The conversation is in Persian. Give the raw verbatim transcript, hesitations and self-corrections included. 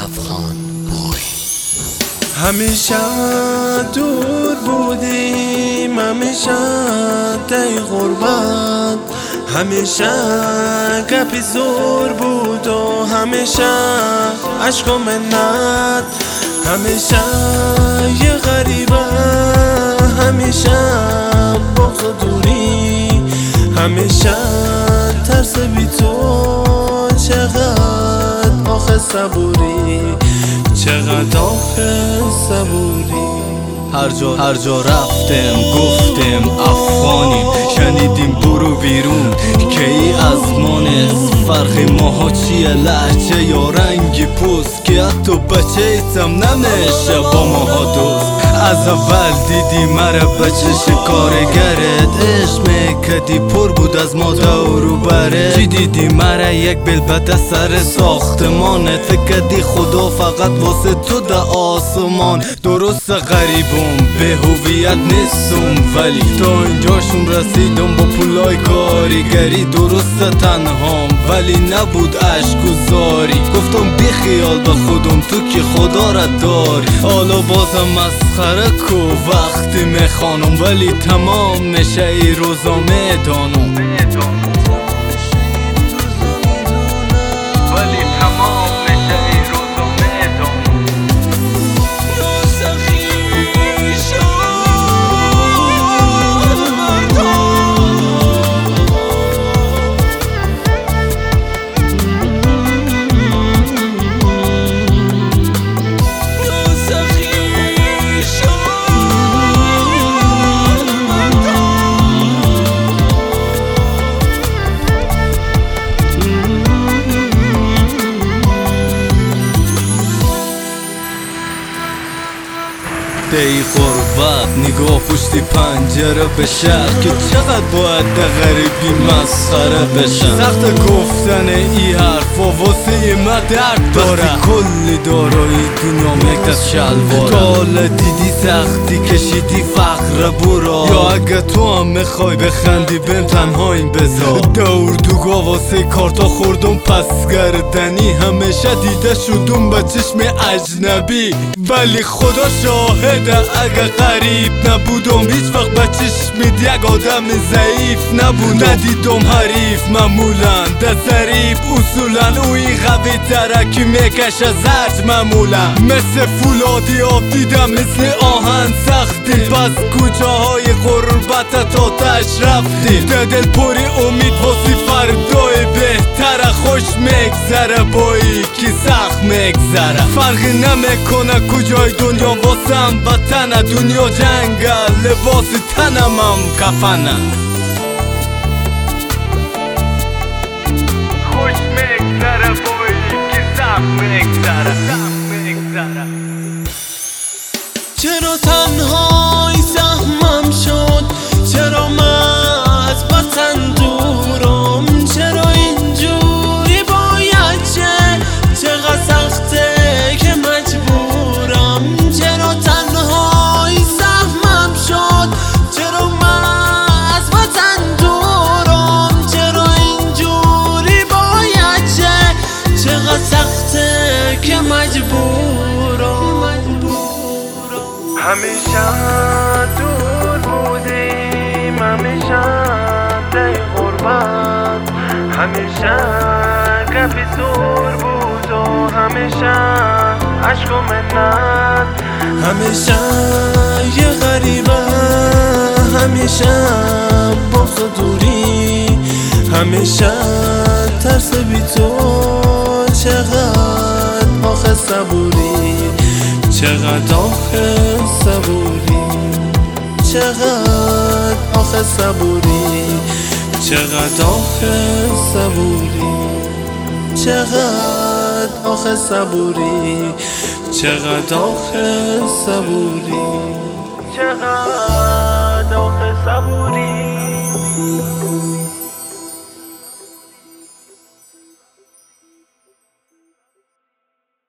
افغان بوی. همیشه دور بودیم، همیشه تای غربت، همیشه گپی زور بود و همیشه عشق و منت، همیشه یه غریبه، همیشه بغض و دوری، همیشه ترس بی تو. چقدر آخه صبوری، چقدر آخه صبوری. هر جا هر جا رفتم گفتم افغانیم، شنیدیم برو بیرون که ای از مانست. فرق ماها چیه؟ لحجه یا رنگی پوست که حتی بچه ایتم نمیشه با ماها دوست. از اول دیدی مرا بچه کارگرت، عشق میکدی پر بود از ما دورو بره. چی دیدی مرا یک بلبته سر ساختمانت، فکر کدی خدا فقط واسه تو ده آسمان. درست غریبم به هویت نیستم، ولی تا اینجاشم رسیدم با پولای کارگری. درست تنهام ولی نبود عشق و زاری، گفتم بی خیال به خودم تو که خدا را داری. حالا بازم مسخره کو وقتی میخوانم، ولی تمام میشه ای روزا میدانم، ولی تمام میشه ای روزا میدانم. ای غربت نگاه پشتی پنجره به شهر که چقدر باید ده غریبی مسخره بشن. سخت گفتن ای حرف و واسه ما درد داره، وقتی کلی دارایی دنیا یک دست شلواره. تا حالا دیدی سختی کشیدی فقر برا، یا اگه تو هم میخوای بخندی بهم تنهاییم بذار. دور دوگا واسه کارتا خوردم پس گردنی، همیشه دیده شدم به چشم اجنبی، ولی خدا شاهد اگه غریب نبودم هیچ وقت به چشمید یک آدم ضعیف نبودم. ندیدم حریف معمولا ده ظریف اصولا، اوی قوی تره که میکشه زرد معمولا. مثل فولادی آب دیدم مثل آهن سختی، پس کجاهای غربت تا تش رفتی. ده دل پوری امید واسی فردای بهتره، خوش میگذره بایی که سخت میگذره. فرقی نمیکنه کجای دنیا واسم وطنه، دنیا جنگل لباس تنم هم کفنه. خوش میگذره بایی که سخت میگذره، سخت میگذره. چرا تنهایی سهمم شد، چرا من از وطن دورم، چرا اینجوری باید چه، چقدر سخته که مجبورم. چرا تنهایی سهمم شد، چرا من از وطن دورم، چرا اینجوری باید چه، چقدر سخته که مجبورم. همیشه دور بودیم، همیشه تای غربت، همیشه گپی زور بود و همیشه عشق و منت، همیشه یه غریبه، همیشه بغض و دوری، همیشه ترس بی تو. چقدر آخه صبوری، چقدر آخه صبوری، چقدر آخه صبوری، چقدر آخه صبوری، چقدر آخه صبوری، چقدر آخه صبوری، چقدر آخه صبوری.